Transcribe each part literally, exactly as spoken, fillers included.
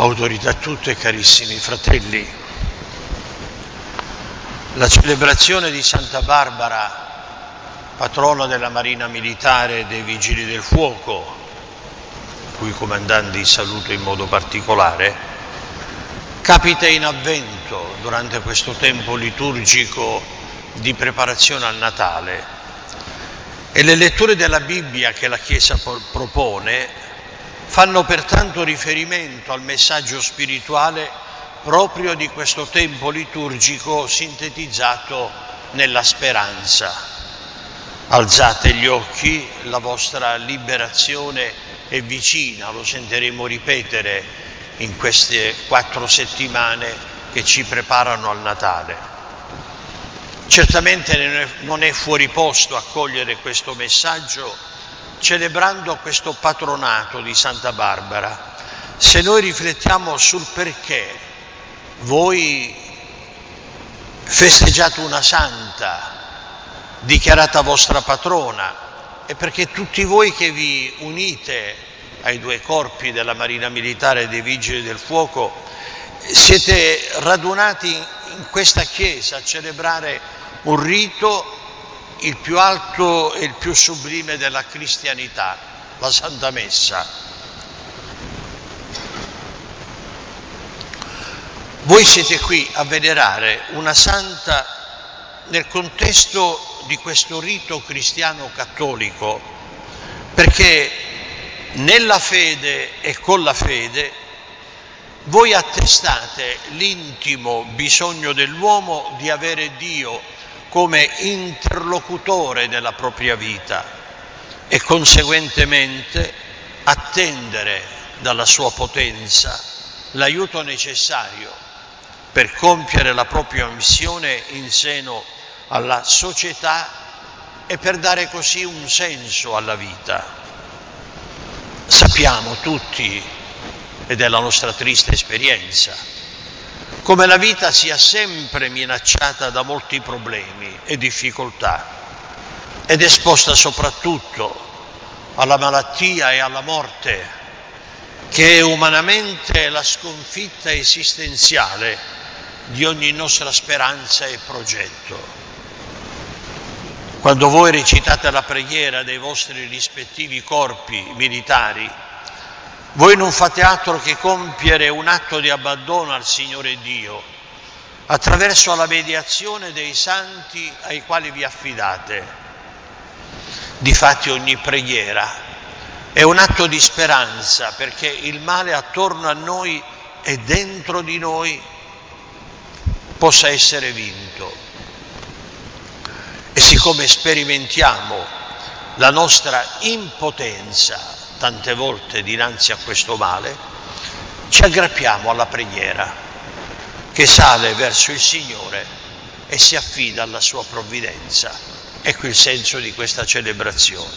Autorità a tutte, carissimi fratelli, la celebrazione di Santa Barbara, patrona della Marina Militare e dei Vigili del Fuoco, i cui comandanti saluto in modo particolare, capita in avvento durante questo tempo liturgico di preparazione al Natale, e le letture della Bibbia che la Chiesa propone fanno pertanto riferimento al messaggio spirituale proprio di questo tempo liturgico sintetizzato nella speranza. Alzate gli occhi, la vostra liberazione è vicina, lo sentiremo ripetere in queste quattro settimane che ci preparano al Natale. Certamente non è fuori posto accogliere questo messaggio celebrando questo patronato di Santa Barbara, se noi riflettiamo sul perché voi festeggiate una santa dichiarata vostra patrona, e perché tutti voi che vi unite ai due corpi della Marina Militare e dei Vigili del Fuoco siete radunati in questa chiesa a celebrare un rito il più alto e il più sublime della cristianità, la Santa Messa. Voi siete qui a venerare una santa nel contesto di questo rito cristiano cattolico, perché nella fede e con la fede voi attestate l'intimo bisogno dell'uomo di avere Dio come interlocutore della propria vita e conseguentemente attendere dalla sua potenza l'aiuto necessario per compiere la propria missione in seno alla società e per dare così un senso alla vita. Sappiamo tutti, ed è la nostra triste esperienza, come la vita sia sempre minacciata da molti problemi e difficoltà ed esposta soprattutto alla malattia e alla morte, che è umanamente la sconfitta esistenziale di ogni nostra speranza e progetto. Quando voi recitate la preghiera dei vostri rispettivi corpi militari, voi non fate altro che compiere un atto di abbandono al Signore Dio attraverso la mediazione dei santi ai quali vi affidate. Difatti ogni preghiera è un atto di speranza perché il male attorno a noi e dentro di noi possa essere vinto. E siccome sperimentiamo la nostra impotenza tante volte dinanzi a questo male, ci aggrappiamo alla preghiera che sale verso il Signore e si affida alla sua provvidenza. Ecco il senso di questa celebrazione.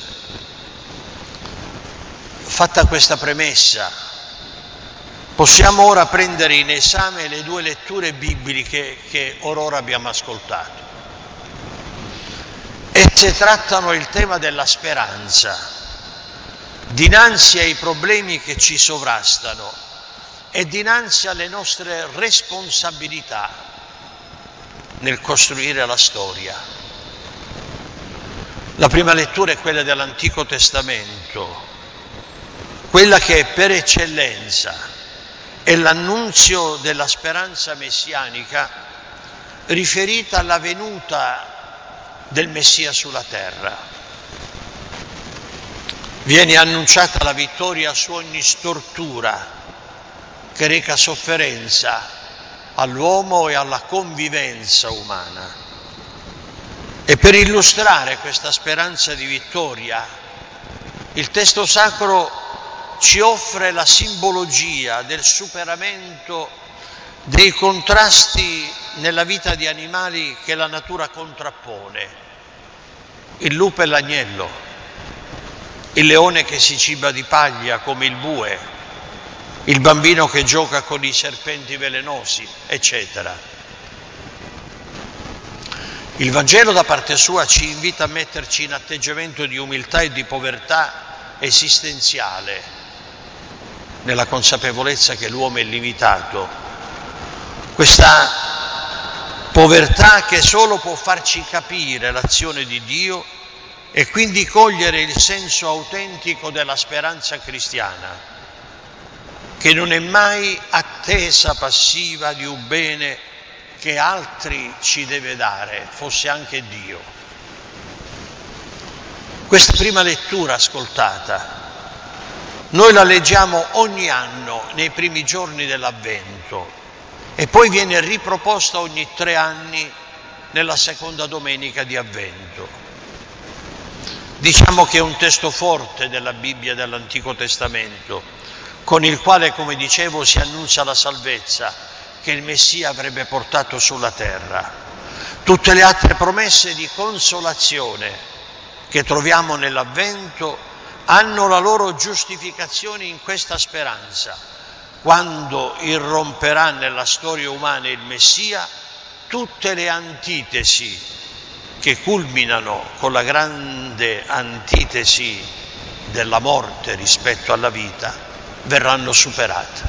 Fatta questa premessa, possiamo ora prendere in esame le due letture bibliche che orora abbiamo ascoltato. Esse trattano il tema della speranza dinanzi ai problemi che ci sovrastano e dinanzi alle nostre responsabilità nel costruire la storia. La prima lettura è quella dell'Antico Testamento, quella che per eccellenza è l'annunzio della speranza messianica riferita alla venuta del Messia sulla terra. Viene annunciata la vittoria su ogni stortura che reca sofferenza all'uomo e alla convivenza umana. E per illustrare questa speranza di vittoria, il testo sacro ci offre la simbologia del superamento dei contrasti nella vita di animali che la natura contrappone: il lupo e l'agnello, il leone che si ciba di paglia come il bue, il bambino che gioca con i serpenti velenosi, eccetera. Il Vangelo da parte sua ci invita a metterci in atteggiamento di umiltà e di povertà esistenziale nella consapevolezza che l'uomo è limitato, questa povertà che solo può farci capire l'azione di Dio e quindi cogliere il senso autentico della speranza cristiana, che non è mai attesa passiva di un bene che altri ci deve dare, fosse anche Dio. Questa prima lettura ascoltata, noi la leggiamo ogni anno nei primi giorni dell'Avvento e poi viene riproposta ogni tre anni nella seconda domenica di Avvento. Diciamo che è un testo forte della Bibbia dell'Antico Testamento, con il quale, come dicevo, si annuncia la salvezza che il Messia avrebbe portato sulla terra. Tutte le altre promesse di consolazione che troviamo nell'Avvento hanno la loro giustificazione in questa speranza. Quando irromperà nella storia umana il Messia, tutte le antitesi che culminano con la grande antitesi della morte rispetto alla vita verranno superate.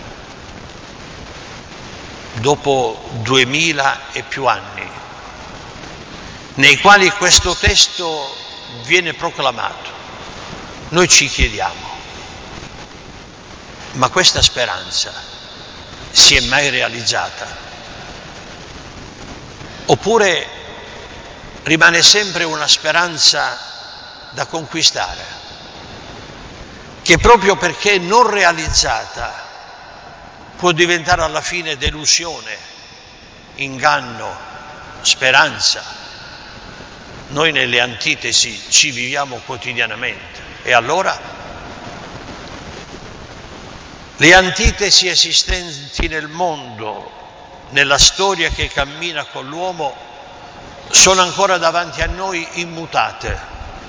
Dopo duemila e più anni, nei quali questo testo viene proclamato, noi ci chiediamo: ma questa speranza si è mai realizzata? Oppure rimane sempre una speranza da conquistare, che proprio perché non realizzata può diventare alla fine delusione, inganno, speranza? Noi nelle antitesi ci viviamo quotidianamente. E allora? Le antitesi esistenti nel mondo, nella storia che cammina con l'uomo, sono ancora davanti a noi immutate.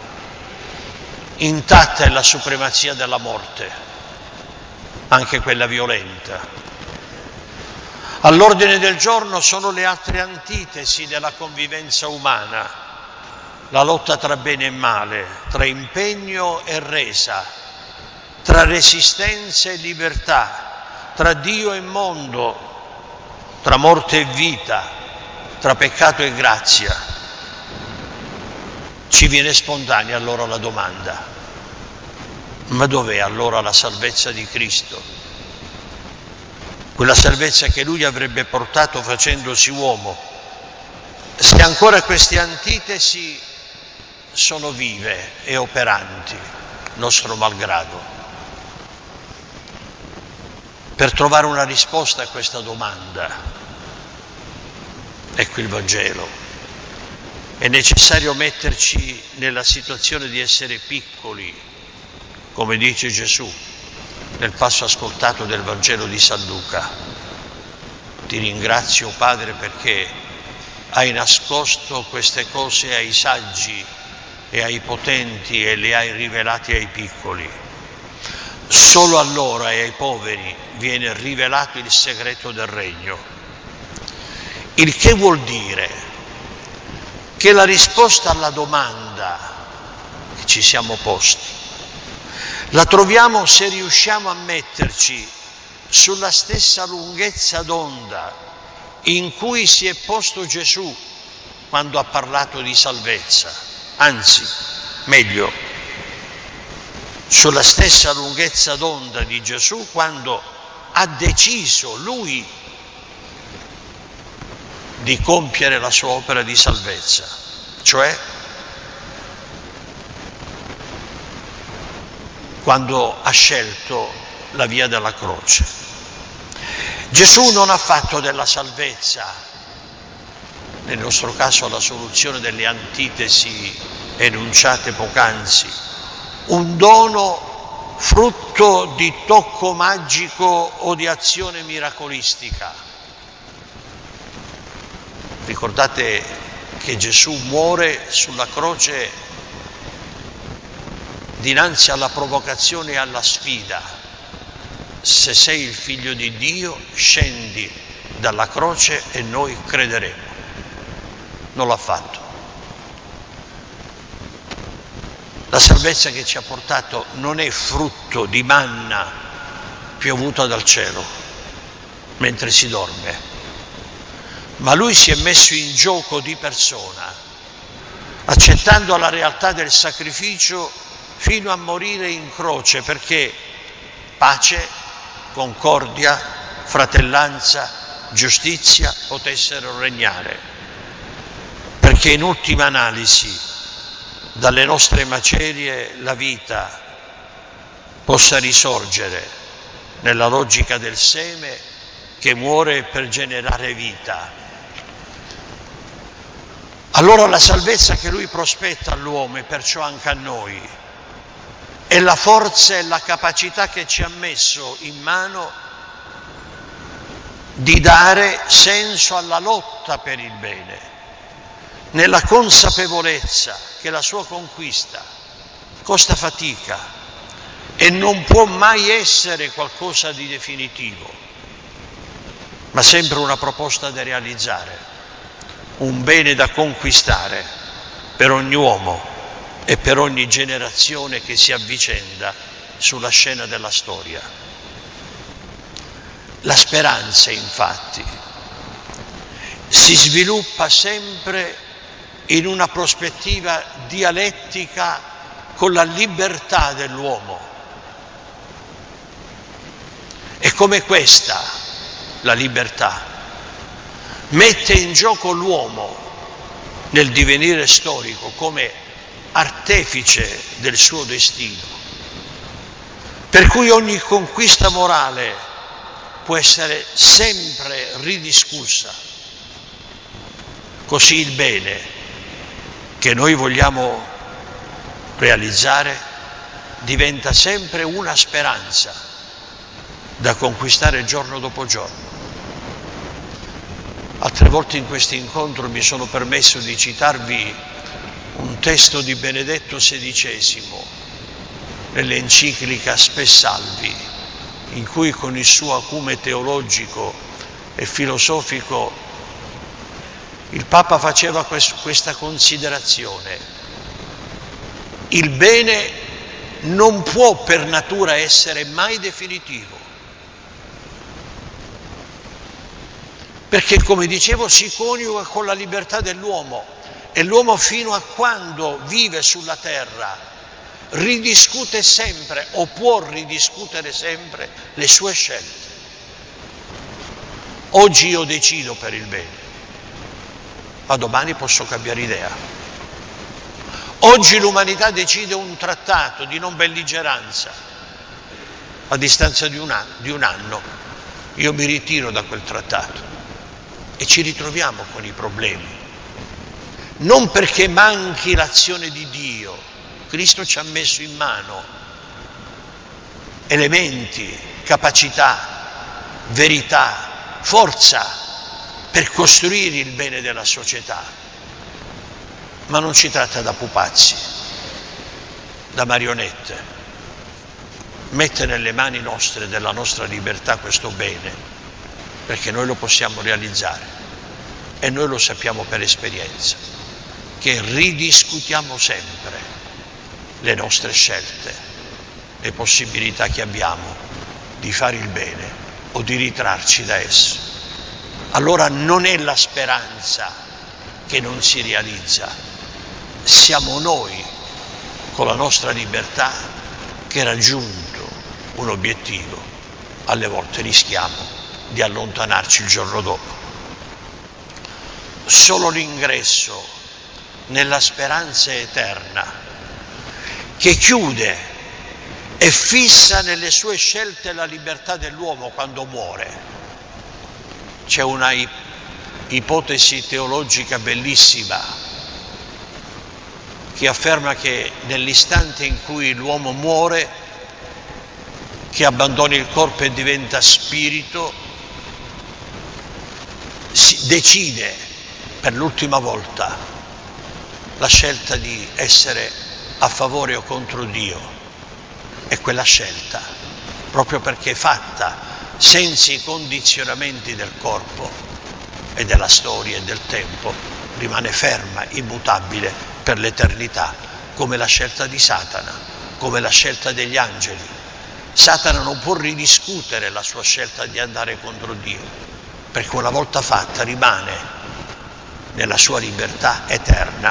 Intatta è la supremazia della morte, anche quella violenta. All'ordine del giorno sono le altre antitesi della convivenza umana, la lotta tra bene e male, tra impegno e resa, tra resistenza e libertà, tra Dio e mondo, tra morte e vita, tra peccato e grazia. Ci viene spontanea allora la domanda: ma dov'è allora la salvezza di Cristo? Quella salvezza che Lui avrebbe portato facendosi uomo, se ancora queste antitesi sono vive e operanti, nostro malgrado. Per trovare una risposta a questa domanda, ecco il Vangelo, è necessario metterci nella situazione di essere piccoli, come dice Gesù nel passo ascoltato del Vangelo di San Luca. Ti ringrazio, Padre, perché hai nascosto queste cose ai saggi e ai potenti e le hai rivelate ai piccoli. Solo a loro e ai poveri viene rivelato il segreto del regno. Il che vuol dire che la risposta alla domanda che ci siamo posti la troviamo se riusciamo a metterci sulla stessa lunghezza d'onda in cui si è posto Gesù quando ha parlato di salvezza. Anzi, meglio, sulla stessa lunghezza d'onda di Gesù quando ha deciso Lui di compiere la sua opera di salvezza, cioè quando ha scelto la via della croce. Gesù non ha fatto della salvezza, nel nostro caso la soluzione delle antitesi enunciate poc'anzi, un dono frutto di tocco magico o di azione miracolistica. Ricordate che Gesù muore sulla croce dinanzi alla provocazione e alla sfida: se sei il figlio di Dio, scendi dalla croce e noi crederemo. Non l'ha fatto. La salvezza che ci ha portato non è frutto di manna piovuta dal cielo mentre si dorme, ma lui si è messo in gioco di persona, accettando la realtà del sacrificio fino a morire in croce, perché pace, concordia, fratellanza, giustizia potessero regnare, perché in ultima analisi dalle nostre macerie la vita possa risorgere nella logica del seme che muore per generare vita. Allora la salvezza che lui prospetta all'uomo e perciò anche a noi è la forza e la capacità che ci ha messo in mano di dare senso alla lotta per il bene, nella consapevolezza che la sua conquista costa fatica e non può mai essere qualcosa di definitivo, ma sempre una proposta da realizzare, un bene da conquistare per ogni uomo e per ogni generazione che si avvicenda sulla scena della storia. La speranza, infatti, si sviluppa sempre in una prospettiva dialettica con la libertà dell'uomo. E come questa, la libertà, mette in gioco l'uomo nel divenire storico come artefice del suo destino, per cui ogni conquista morale può essere sempre ridiscussa. Così il bene che noi vogliamo realizzare diventa sempre una speranza da conquistare giorno dopo giorno. Altre volte in questo incontro mi sono permesso di citarvi un testo di Benedetto sedicesimo nell'enciclica Spe Salvi, in cui con il suo acume teologico e filosofico il Papa faceva questa considerazione: il bene non può per natura essere mai definitivo, perché, come dicevo, si coniuga con la libertà dell'uomo, e l'uomo, fino a quando vive sulla terra, ridiscute sempre o può ridiscutere sempre le sue scelte. Oggi io decido per il bene, ma domani posso cambiare idea. Oggi l'umanità decide un trattato di non belligeranza, a distanza di un anno, di un anno io mi ritiro da quel trattato e ci ritroviamo con i problemi. Non perché manchi l'azione di Dio, Cristo ci ha messo in mano elementi, capacità, verità, forza per costruire il bene della società, ma non ci tratta da pupazzi, da marionette. Mette nelle mani nostre, della nostra libertà, questo bene, perché noi lo possiamo realizzare e noi lo sappiamo per esperienza, che ridiscutiamo sempre le nostre scelte, le possibilità che abbiamo di fare il bene o di ritrarci da esso. Allora non è la speranza che non si realizza, siamo noi con la nostra libertà che, raggiunto un obiettivo, alle volte rischiamo di allontanarci il giorno dopo. Solo l'ingresso nella speranza eterna, che chiude e fissa nelle sue scelte la libertà dell'uomo quando muore. C'è una ipotesi teologica bellissima che afferma che nell'istante in cui l'uomo muore, che abbandona il corpo e diventa spirito, si decide per l'ultima volta la scelta di essere a favore o contro Dio, e quella scelta, proprio perché è fatta senza i condizionamenti del corpo e della storia e del tempo, rimane ferma, immutabile per l'eternità, come la scelta di Satana, come la scelta degli angeli. Satana non può ridiscutere la sua scelta di andare contro Dio, perché una volta fatta rimane nella sua libertà eterna.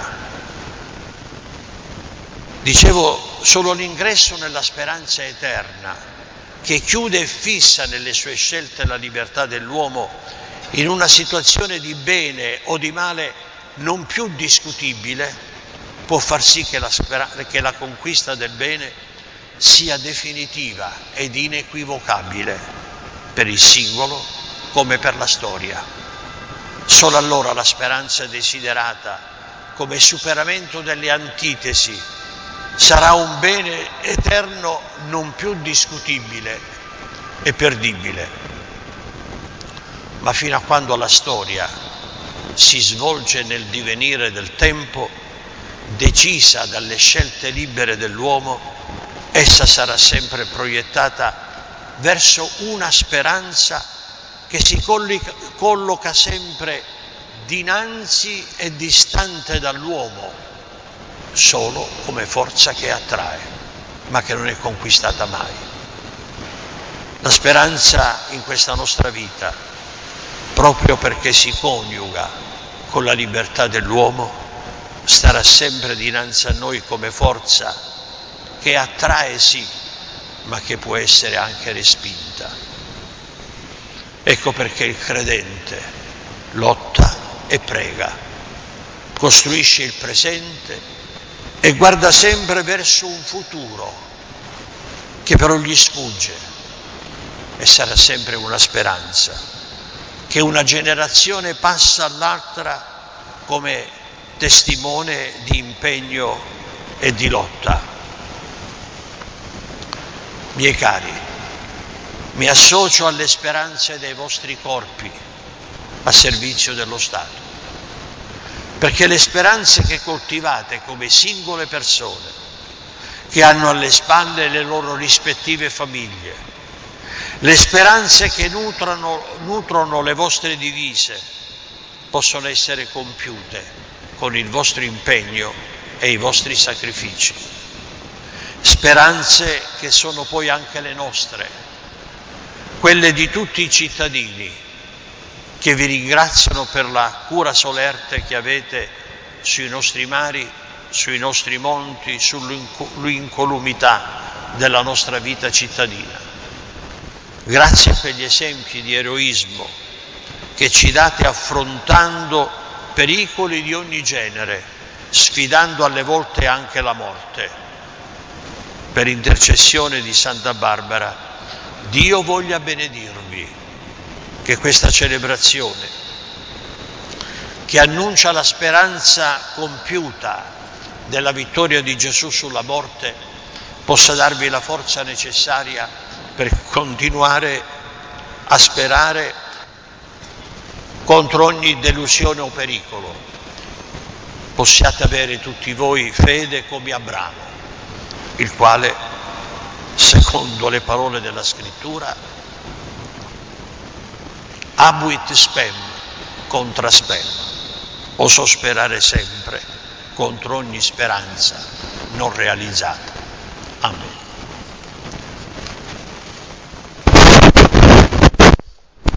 Dicevo, solo l'ingresso nella speranza eterna, che chiude e fissa nelle sue scelte la libertà dell'uomo in una situazione di bene o di male non più discutibile, può far sì che la, che la conquista del bene sia definitiva ed inequivocabile per il singolo come per la storia. Solo allora la speranza desiderata come superamento delle antitesi sarà un bene eterno non più discutibile e perdibile. Ma fino a quando la storia si svolge nel divenire del tempo, decisa dalle scelte libere dell'uomo, essa sarà sempre proiettata verso una speranza che si colloca sempre dinanzi e distante dall'uomo, solo come forza che attrae, ma che non è conquistata mai. La speranza in questa nostra vita, proprio perché si coniuga con la libertà dell'uomo, starà sempre dinanzi a noi come forza che attrae sì, ma che può essere anche respinta. Ecco perché il credente lotta e prega, costruisce il presente e guarda sempre verso un futuro che però gli sfugge, e sarà sempre una speranza che una generazione passa all'altra come testimone di impegno e di lotta. Miei cari, mi associo alle speranze dei vostri corpi a servizio dello Stato, perché le speranze che coltivate come singole persone, che hanno alle spalle le loro rispettive famiglie, le speranze che nutrono, nutrono le vostre divise, possono essere compiute con il vostro impegno e i vostri sacrifici. Speranze che sono poi anche le nostre, quelle di tutti i cittadini, che vi ringraziano per la cura solerte che avete sui nostri mari, sui nostri monti, sull'incolumità della nostra vita cittadina. Grazie per gli esempi di eroismo che ci date affrontando pericoli di ogni genere, sfidando alle volte anche la morte. Per intercessione di Santa Barbara, Dio voglia benedirvi, che questa celebrazione, che annuncia la speranza compiuta della vittoria di Gesù sulla morte, possa darvi la forza necessaria per continuare a sperare contro ogni delusione o pericolo. Possiate avere tutti voi fede come Abramo, il quale, secondo le parole della Scrittura, abuit spem contra spem, osò sperare sempre contro ogni speranza non realizzata. Amen.